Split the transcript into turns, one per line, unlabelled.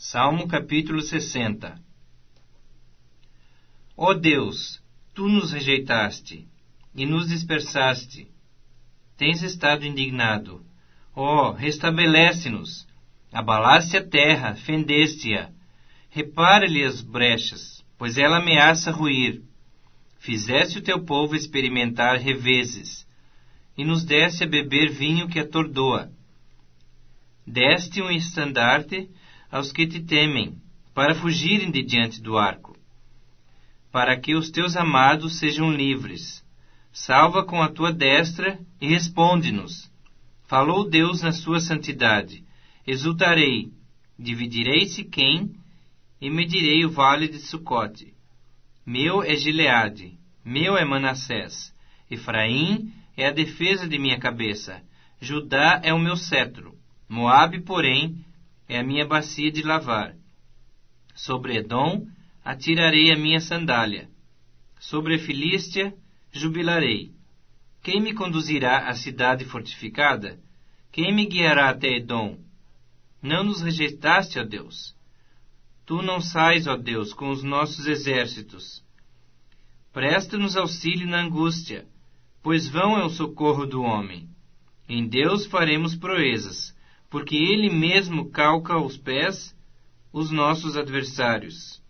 Salmo capítulo 60. Ó Deus, Tu nos rejeitaste e nos dispersaste. Tens estado indignado. Ó, restabelece-nos. Abalaste a terra, fendeste-a. Repara-lhe as brechas, pois ela ameaça ruir. Fizeste o Teu povo experimentar reveses, e nos deste a beber vinho que atordoa. Deste um estandarte aos que te temem, para fugirem de diante do arco. Para que os teus amados sejam livres. Salva com a tua destra e responde-nos. Falou Deus na sua santidade. Exultarei, dividirei Siquém e medirei o vale de Sucote. Meu é Gileade, meu é Manassés. Efraim é a defesa de minha cabeça. Judá é o meu cetro. Moabe, porém, é a minha bacia de lavar. Sobre Edom atirarei a minha sandália. Sobre a Filístia jubilarei. Quem me conduzirá à cidade fortificada? Quem me guiará até Edom? Não nos rejeitaste, ó Deus. Tu não sais, ó Deus, com os nossos exércitos. Presta-nos auxílio na angústia, pois vão é o socorro do homem. Em Deus faremos proezas, porque Ele mesmo calca aos pés os nossos adversários.